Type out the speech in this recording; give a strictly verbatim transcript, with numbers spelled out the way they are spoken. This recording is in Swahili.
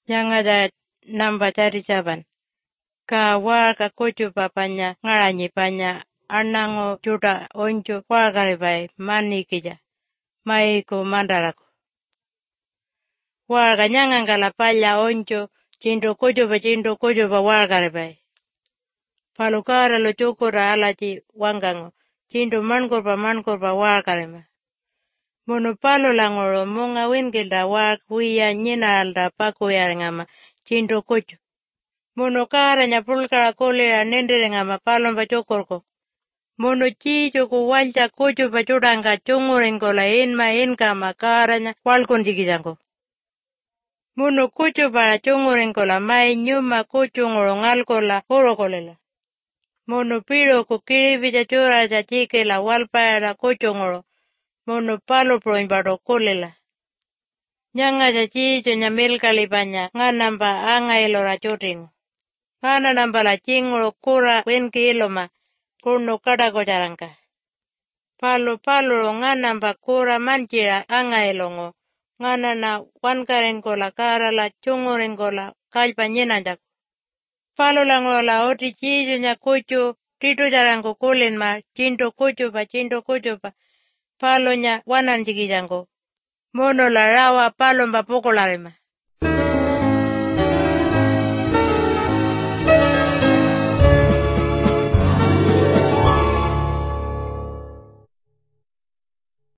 Yangada number thirty-seven. Ka waka kuchupa panya ngaranyi panya anango juda onjo wakaribai manikija maiku mandaraku. Waka nyangangala palla onjo chindu kuchupa chindu kuchupa wakaribai. Palukara lo chukura alaji wangango chindu mankurpa mankurpa wakarima. Munu palu langoro munga wingilda wak wiya nyina alda pakuyaringama chindu kuchu. Munu karanya pulkara kulira nindiringama palumpa chukurku. Munu chichuku walcha kuchupa chudanga chunguringkola inma inkama karanya walkunjikizanku. Munu kuchupa chunguringkola mai nyuma kuchunguru ngalkola urukolila. Munu piruku kiripija churaja chikila walpayara kuchunguru. Munu palu proimbado kulila. Nyangaja chicho nyamilkalipanya nganamba angailora chutingu. Ngana nambala chinguru kura winki iluma punu kadakojarangka. Palu palu nganamba kura manjira angailongo. Ngana na wankaringkola karala chunguringkola kalpa nyinanjaku. Palu langola oti chicho nya kuchu titujarangku kulinma chintu kuchupa chintu kuchupa. Palu nya wananjikijangu. Munu la rawa palumpa pukularima.